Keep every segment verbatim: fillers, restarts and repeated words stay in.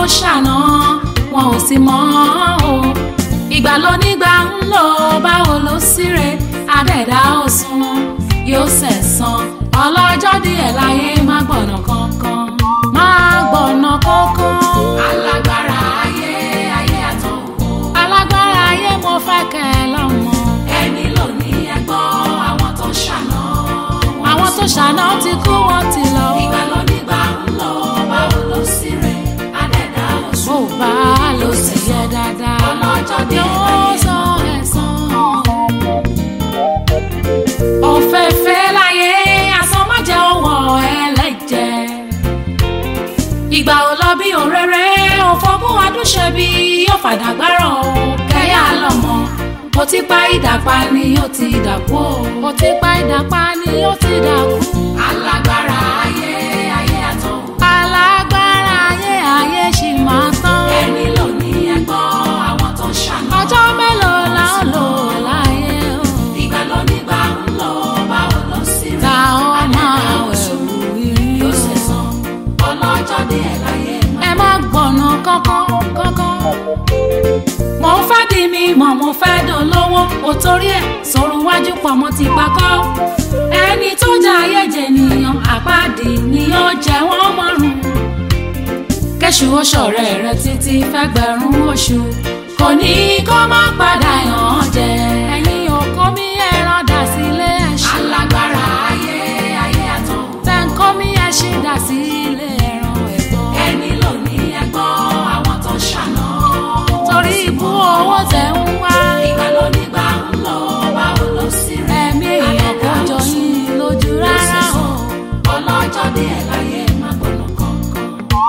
ṣàná wọn ò sì mọ̀ o ìgbà ló nígbà ń lò báwo ló síre adẹ́dá òsùn yóò sẹ̀san ọlọ́jọ́ díẹ̀ láyé má gbọ̀nà kankan má gbọ̀nà kankan. alágbára ayé ayé àtọ̀wò alágbára ayé mo fẹ́ kẹ́ ẹ lọ́mọ. ẹni ló ní ẹgbọ́ àwọn tó ṣàná àwọn tó ṣàná ti kú wọ́n ti lọ. ìgbà ló nígbà ń lò báwo ló síre adẹ́dá òsùn ó bá ló sì yẹ dáadáa ọlọ́jọ́ díẹ̀ láyé sọ ẹ̀san. òfẹ́fẹ́ láyé asán má jẹ́ ọwọ́ ẹlẹ́jẹ̀ ìgbà ò lọ bí òréré òfògùn adúṣe bí yóò fàdàgbárọ̀ kẹ́yà lọ́mọ mo ti pa ìdàpá ni ó ti dàkú mo ti pa ìdàpá ni ó ti dàkú. alágbára ayé ayé àtọ̀ alágbára ayé ayé ṣì máa tán. ẹni ló ní ẹgbọ́ àwọn tó ṣàná ọjọ́ mélòó la ó lò láyé o. ìgbà ló nígbà ń lọ báwo ló sì rí àdẹ́dá òsùn yóò ṣẹ̀san ọlọ́jọ́ díẹ̀ láyé ẹ má gbọ̀nà kankan kankan. mo fẹ́ di mi mọ̀ mo fẹ́ dolówó o torí ẹ̀ sọ̀rọ̀ wájú pọ̀ mo ti pakọ́. ẹni tó jẹ́ ayé jẹ nìyàn àpáàdì ni ó jẹ́ wọ́n mọ́rùn. kẹ́sù ó ṣọ̀rẹ́ rẹ títí fẹ́gbẹ̀rún oṣù kò ní kó má padà yàn án jẹ. ẹ̀yin òkó mi ẹran dà sílé ẹ̀ṣin. alágbára ayé ayé àtọ̀ tẹ̀ǹkọ́ mi ẹ̀ṣin dà sílé ẹran ẹ̀gbọ́n. ẹni ló ní ẹgbọ́ àwọn tó ṣàná torí ibú owó tẹ̀ ń wá. ìgbà ló nígbà ń lọ báwo ló sì rí ẹ̀mí èèyàn kò jọ yín lójú rárá o. ọlọ́jọ́ díẹ̀ láyé má gbọ́nà kankan.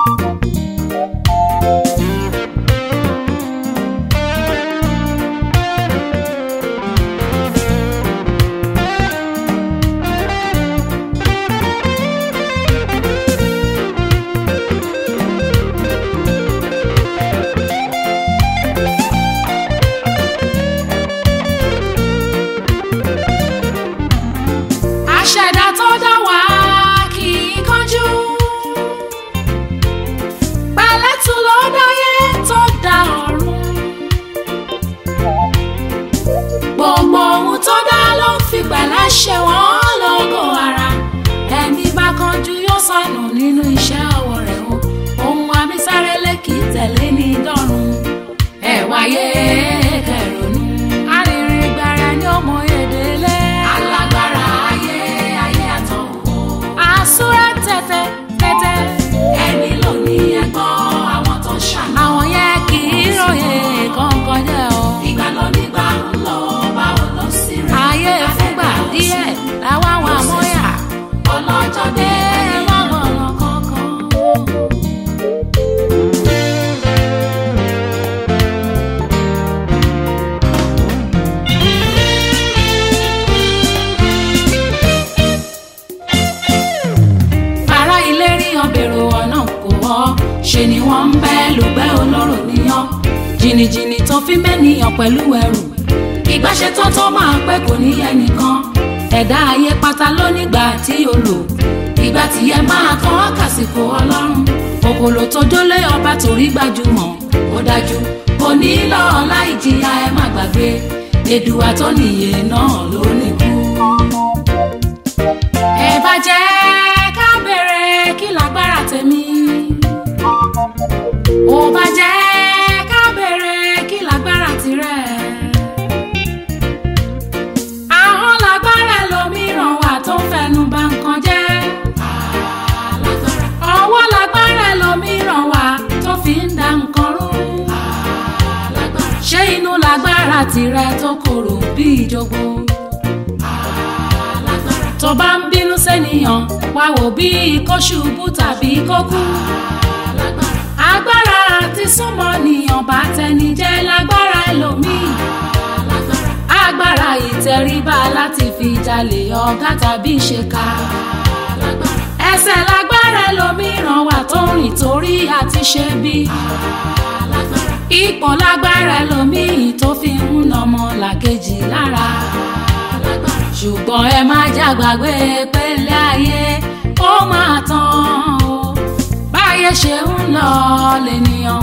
àṣẹ̀dá tó dá wá kì í kánjú pẹ̀lẹ́tù ló dáyé tó dá ọ̀run gbogbo ohun tó dá ló ń fi pẹ̀lẹ́ ṣe wọ́n lógo ara ẹni bá kánjú yóò sọnù nínú iṣẹ́ ọwọ́ rẹ̀ o ohun abísárélé kì í tẹ̀lé ní dọ́run ẹ̀ wáyé kẹrònú arìnrìn gbàrà ni ó mọ èdè lé. alágbára ayé ayé àtọ̀wò àsúrà tẹ̀tẹ̀ tẹ̀tẹ̀ ẹni ló ní ẹgbọ́ àwọn tó ṣàná àwọn yẹn kì í ròyè kankan jẹ́ o. ìgbà ló nígbà ń lọ báwo ló sì rí ayé fúngbà díẹ̀ làwọn àwọn àmọ́yà ọlọ́jọ́ dé wọ́n gbọ̀nà kankan. fara ilé rí ọbẹ̀rù ọ̀nà kò wọ́ ṣe ni wọ́n ń bẹ́ lùgbẹ́ olóró níyàn jìnnìjìnnì tó fi mẹ́niyàn pẹ̀lú ẹrù ìgbàṣẹ tó tó máa pẹ́ kò ní ẹnìkan ẹ̀dá ayé pátá lónígbà tí o lò ìgbà tí ẹ máa kàn á kàsìkò ọlọ́run òkòlò tó dólé ọba torí gbajúmọ̀ ó dájú kò ní lọ́ọ́ láì jìyà ẹ má gbàgbé èdùà tó nìyè náà ló nìkú. ẹ bá jẹ́ ká bèrè kí lágbára tèmi ó bá jẹ́ ká bèrè kí lágbára tirẹ̀. ahọ́n lágbára lòmíràn wà tó fẹnu bà nǹkan jẹ́. ọwọ́ lágbára lòmíràn wà tó fi ń da nǹkan rú. ṣé inú lágbára tirẹ̀ tó korò bí ìjogbo. tó bá ń bínú sẹ́niyàn wá wò bí kó ṣubú tàbí kó kú. agbára àti súnmọ́ nìyàn bá tẹni jẹ́ lágbára ẹlòmíì. agbára ìtẹríba láti fi jalè ọ̀gá tàbí ṣèkà. ẹsẹ̀ lágbára ẹlòmíràn wà tó rìn torí àti ṣe bí. ipò lágbára ẹlòmíì tó fi ń nọmọ làkejì lára. ṣùgbọ́n ẹ má jàgbàgbé pélé ayé ó máa tán o. báyé ṣe ń lọ lènìyàn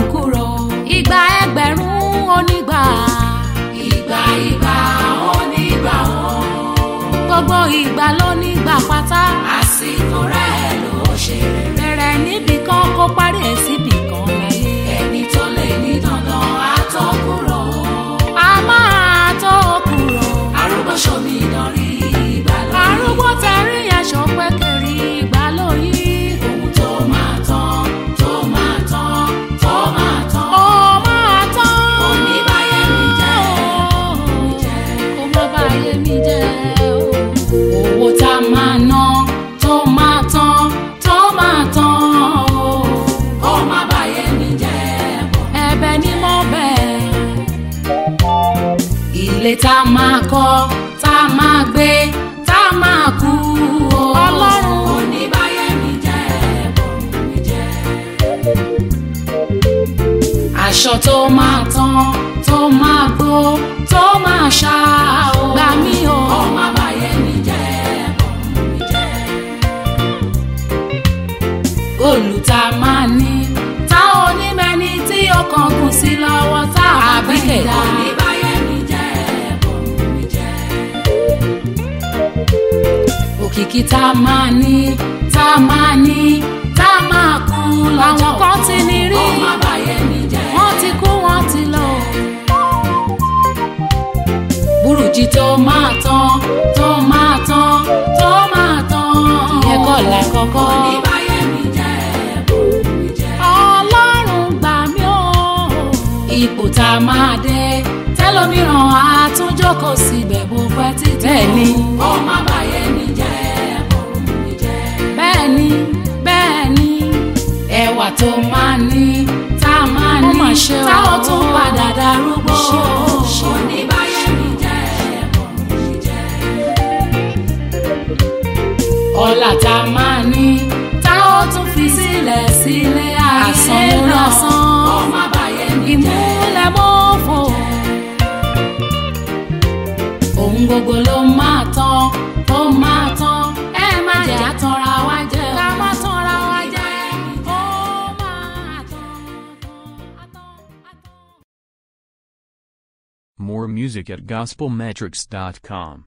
ìgbà ó nígbà ó. Gbogbo ìgbà ló nígbà pátá. Àsìkò rẹ̀ ló ṣe rere. Bẹ̀rẹ̀ níbì kan kó parí ẹ̀ síbì kan láyé. Ẹni tó lè ní dandan á tó kúrò. A máa tó kúrò. Arúgbó ṣomi dánrí ìgbà lóyún. Arúgbó tẹ̀rí aṣọ pẹ́kẹ́rì ìgbà lóyún. Ohun tó máa tán, tó máa tán, tó máa tán. Ó máa tán. Kò ní báyé mi jẹ́, kò má báyé mi jẹ́. Owó tá a máa ná tó máa tán, tó máa tán. Kò má báyé mi jẹ́. Ẹ̀bẹ̀ ni mo bẹ̀. Ilé tá a máa kọ́, tá a máa gbé, tá a máa kú. Ọlọ́run kò ní báyé mi jẹ́, bọ̀rùn mi jẹ́. Aṣọ tó máa tán, tó máa gbó, tó máa ṣá o. Gbà mí o. Kò má báyé mi jẹ́, bọ̀rùn mi jẹ́. Góòlù tá a máa ní, tá ò ní mẹ́ni tí ọkàn gùn sí lọ́wọ́ tá a bá fẹ́ dá. Kò ní báyé mi jẹ́, bọ̀rùn mi jẹ́. Òkìkí tá a máa ní, tá a máa ní, tá a máa kú lọ́jọ́ kan ti ní rí. Kò má báyé mi jẹ́. Wọ́n ti kú, wọ́n ti lọ. Burújí tó máa tán, tó máa tán, tó máa tán. Ìyẹn kọ́ la kọ́kọ́. Kò ní báyé mi jẹ́, bọ̀rùn mi jẹ́. Ọlọ́run gbà mí o. Ipò tá a máa dé, tẹ́lómìíràn á tún jókòó síbẹ̀ bó pẹ́ títí. Bẹ́ẹ̀ni. Kò má báyé mi jẹ́, bọ̀rùn mi jẹ́. Bẹ́ẹ̀ni, bẹ́ẹ̀ni. Ẹwà tó máa ní, tá a máa ní, tá ó tún padà darúgbó. Kò ní báyé mi jẹ́, bọ̀rùn mi jẹ́. Ọlá tá a máa ní, tá ó tún fi sílẹ̀ sílé ayé. Àsán lórí àsán. Kò má báyé mi jẹ́. Ìmúlẹ̀ mọ́fò. Ohun gbogbo ló máa tán, ó máa tán. Ẹ má jẹ́ àtànra wa jẹ. Ká má tànra wa jẹ. Ó máa tán, tán, tán. More music at gospel metrics dot com.